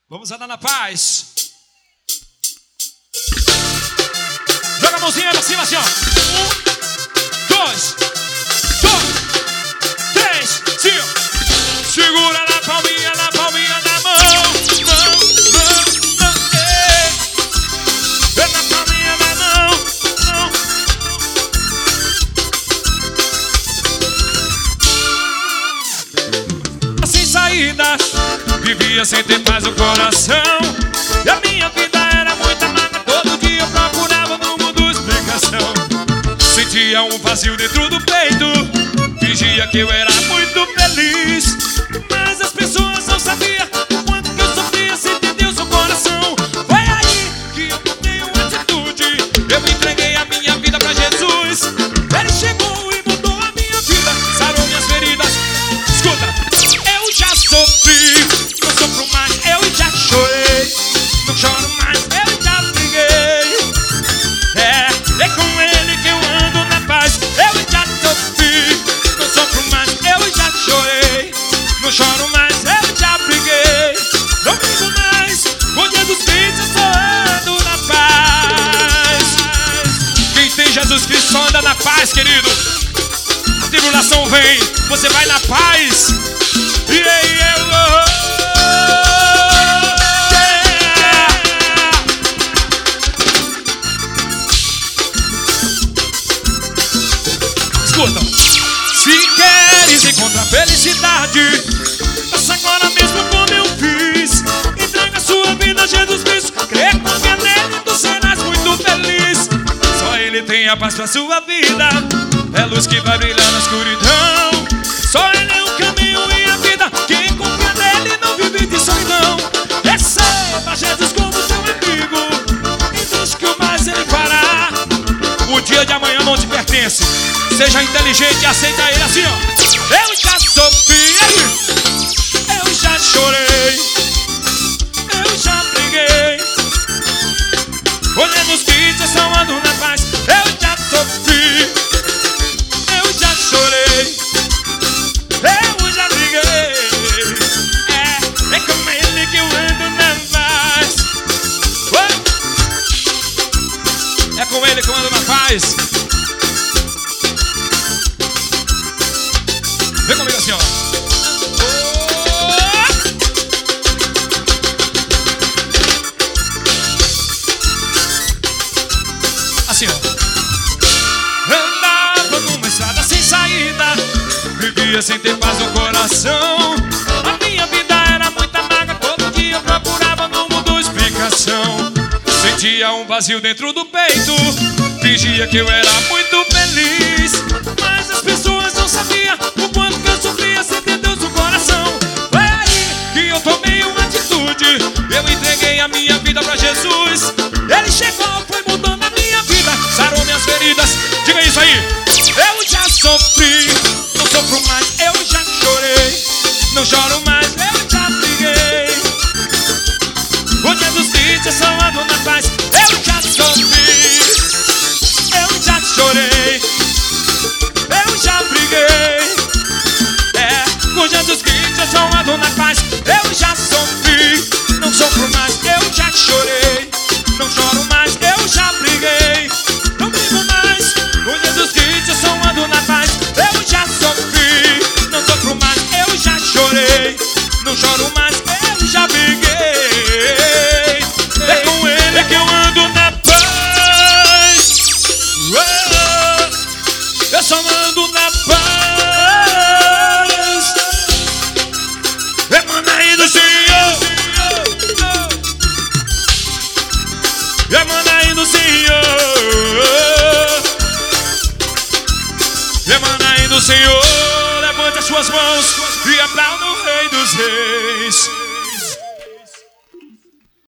Vamos andar na paz. Joga a mãozinha pra cima assim, ó. 1, 2, 3, 5. Segura na palminha da mão. Na palminha da mão. Sem saídas, vivia sem ter paz no coração. E a minha vida era muito amarga. Todo dia eu procurava no mundo explicação. Sentia um vazio dentro do peito. Fingia que eu era muito feliz, mas as pessoas não sabiam o quanto que eu sofria sem ter Deus no coração. Foi aí que eu tomei uma atitude. Eu entreguei a minha vida pra Jesus. Ele chegou e mudou a minha vida, sarou minhas feridas. Escuta, eu já sofri, não sofro mais, eu já chorei. Não choro mais, eu já briguei. É com ele que eu ando na paz. Eu já sofri, não sofro mais, eu já chorei. Não choro mais, eu já briguei. Não brigo mais, com Jesus Cristo eu só ando na paz. Quem tem Jesus Cristo só anda na paz, querido. A tribulação vem, você vai na paz. E aí eu escuta. Se queres encontrar felicidade, faça agora mesmo como eu fiz. Entrega a sua vida a Jesus Cristo. Crê, confia nele, tu serás muito feliz. Só ele tem a paz pra sua vida. É luz que vai brilhar na escuridão. Só ele é o caminho e a vida. Quem confia nele não vive de solidão. Receba Jesus como seu amigo e deixe que o mais ele fará. O dia de amanhã não te pertence. Seja inteligente e aceita ele assim, ó. Eu já sofri, eu já chorei, eu já briguei. Olhando os vídeos, eu só ando na paz. Eu já sofri, eu já chorei, eu já briguei. É com ele que eu ando na paz. É com ele que eu ando na paz. Vem comigo assim, ó. Assim, ó. Andava numa estrada sem saída, vivia sem ter paz no coração. A minha vida era muito amarga. Todo dia eu procurava no mundo explicação. Sentia um vazio dentro do peito. Fingia que eu era muito feliz, mas as pessoas não sabiam o quanto que eu sofria sem ter Deus no coração. Foi aí que eu tomei uma atitude. Eu entreguei a minha vida pra Jesus. Ele chegou, foi mudando a minha vida, sarou minhas feridas. Diga isso aí. Eu já sofri, não sofro mais, eu já chorei. Não choro mais, eu já briguei. Com Jesus Cristo eu só ando na paz. Eu já sofri, eu já chorei, eu já briguei. Com Jesus Cristo eu só ando na paz. Eu já sofri, não sofro mais, eu já chorei. Não choro mais, eu já briguei. Não brigo mais, com Jesus Cristo eu só ando na paz. Eu já sofri, não sofro mais, eu já chorei. Não choro mais, eu já briguei. É com ele que eu ando na paz. Eu só ando na paz. Emana aí do Senhor. Emana aí do Senhor. Emana aí do Senhor. Levante as suas mãos e aplauda o Rei dos Reis.